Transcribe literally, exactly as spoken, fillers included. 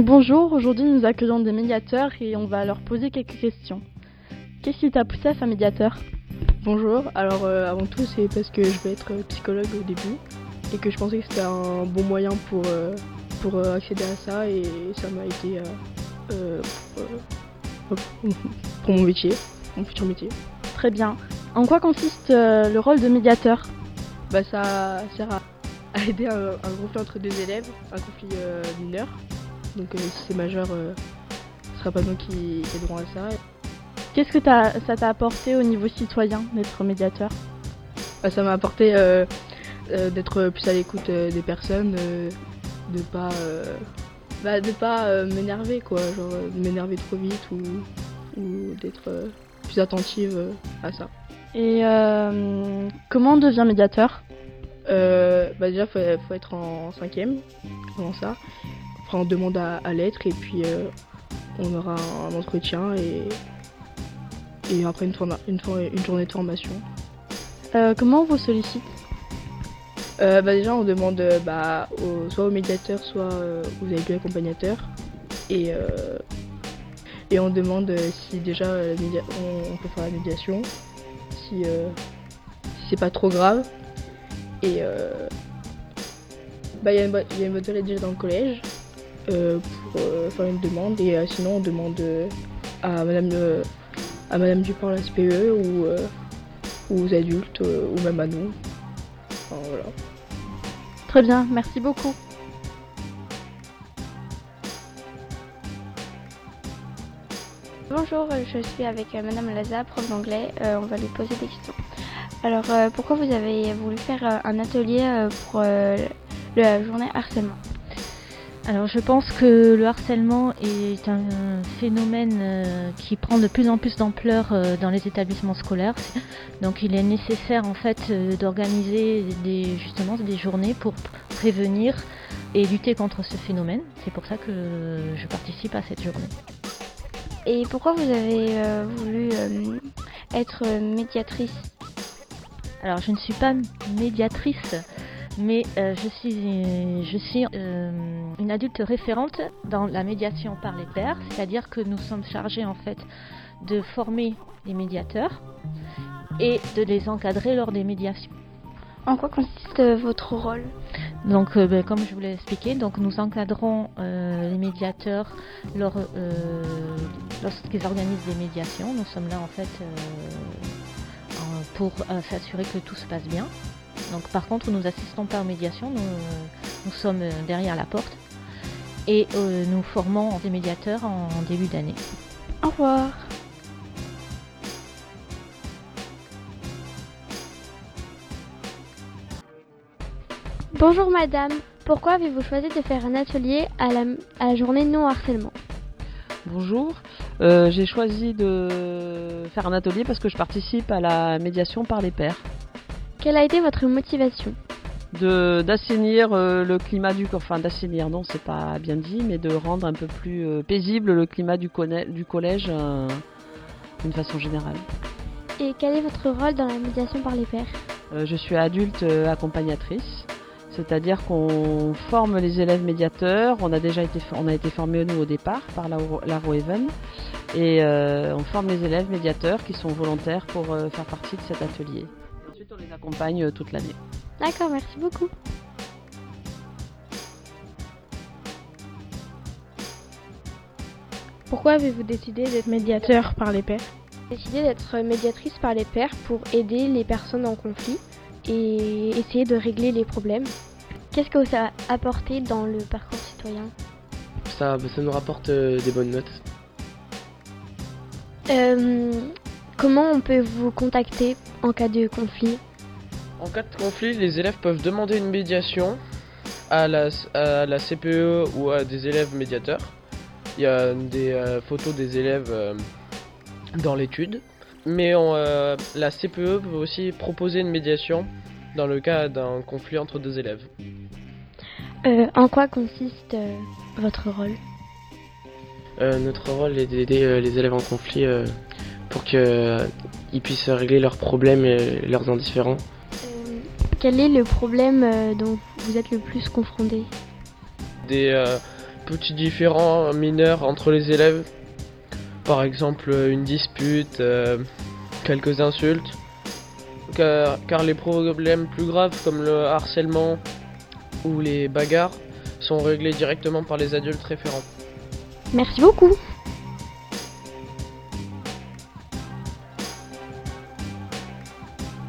Bonjour, aujourd'hui nous accueillons des médiateurs et on va leur poser quelques questions. Qu'est-ce qui t'a poussé à faire médiateur ? Bonjour, alors euh, avant tout c'est parce que je vais être psychologue au début et que je pensais que c'était un bon moyen pour, euh, pour euh, accéder à ça et ça m'a été euh, euh, pour, euh, pour mon métier, mon futur métier. Très bien. En quoi consiste euh, le rôle de médiateur ? Bah ça sert à, à aider un, un conflit entre deux élèves, un conflit euh, mineur. Donc euh, si c'est majeur, euh, ce ne sera pas nous qui aiderons à ça. Qu'est-ce que t'as, ça t'a apporté au niveau citoyen d'être médiateur ? Bah, ça m'a apporté euh, euh, d'être plus à l'écoute euh, des personnes, euh, de pas, euh, bah, de pas euh, m'énerver quoi, genre euh, de m'énerver trop vite ou, ou d'être euh, plus attentive euh, à ça. Et euh, comment on devient médiateur ? euh, bah Déjà faut, faut être en cinquième, comment ça. Après on demande à, à l'être et puis euh, on aura un, un entretien et, et après une, forma, une, une journée de formation. Euh, comment on vous sollicite ? euh, bah Déjà on demande euh, bah, au, soit au médiateur soit euh, aux élèves accompagnateurs et, euh, et on demande euh, si déjà euh, média- on, on peut faire la médiation, si, euh, si c'est pas trop grave. Et euh, bah, y a une, y a une boîte aux lettres déjà dans le collège. Euh, pour euh, faire une demande et euh, sinon on demande euh, à madame euh, à madame Dupont la S P E ou, euh, ou aux adultes euh, ou même à nous. Enfin, voilà. Très bien, merci beaucoup. Bonjour, je suis avec madame Laza, prof d'anglais. Euh, on va lui poser des questions. Alors, euh, pourquoi vous avez voulu faire euh, un atelier euh, pour euh, la journée harcèlement ? Alors je pense que le harcèlement est un phénomène euh, qui prend de plus en plus d'ampleur euh, dans les établissements scolaires. Donc il est nécessaire en fait euh, d'organiser des, justement des journées pour prévenir et lutter contre ce phénomène. C'est pour ça que je participe à cette journée. Et pourquoi vous avez euh, voulu euh, être médiatrice ? Alors je ne suis pas médiatrice. Mais euh, je suis, je suis euh, une adulte référente dans la médiation par les pairs, c'est-à-dire que nous sommes chargés en fait de former les médiateurs et de les encadrer lors des médiations. En quoi consiste euh, votre rôle ? Donc, euh, ben, comme je vous l'ai expliqué, donc nous encadrons euh, les médiateurs lors, euh, lorsqu'ils organisent des médiations. Nous sommes là en fait euh, pour euh, s'assurer que tout se passe bien. Donc, par contre, nous n'assistons pas aux médiations, nous, nous sommes derrière la porte et euh, nous formons des médiateurs en début d'année. Au revoir. Bonjour madame, pourquoi avez-vous choisi de faire un atelier à la, à la journée non harcèlement ? Bonjour, euh, j'ai choisi de faire un atelier parce que je participe à la médiation par les pairs. Quelle a été votre motivation ? De, d'assainir euh, le climat du... Enfin, d'assainir, non, c'est pas bien dit, mais de rendre un peu plus euh, paisible le climat du, conne- du collège euh, d'une façon générale. Et quel est votre rôle dans la médiation par les pairs ? euh, Je suis adulte euh, accompagnatrice, c'est-à-dire qu'on forme les élèves médiateurs. On a déjà été, on a été formés nous au départ par la, la Roeven et euh, on forme les élèves médiateurs qui sont volontaires pour euh, faire partie de cet atelier. Ensuite, on les accompagne euh, toute l'année. D'accord, merci beaucoup. Pourquoi avez-vous décidé d'être médiateur par les pairs ? J'ai décidé d'être médiatrice par les pairs pour aider les personnes en conflit et essayer de régler les problèmes. Qu'est-ce que ça a apporté dans le parcours citoyen ? Ça, ça nous rapporte euh, des bonnes notes. Euh, comment on peut vous contacter en cas de conflit ? En cas de conflit, les élèves peuvent demander une médiation à la, à la C P E ou à des élèves médiateurs. Il y a des euh, photos des élèves euh, dans l'étude. Mais on, euh, la C P E peut aussi proposer une médiation dans le cas d'un conflit entre deux élèves. Euh, en quoi consiste euh, votre rôle ? euh, Notre rôle est d'aider euh, les élèves en conflit euh, pour qu'ils euh, puissent régler leurs problèmes et leurs indifférents. Euh, quel est le problème euh, dont vous êtes le plus confronté ? Des, euh, petits différends mineurs entre les élèves, par exemple une dispute, euh, quelques insultes, car, car les problèmes plus graves comme le harcèlement ou les bagarres sont réglés directement par les adultes référents. Merci beaucoup.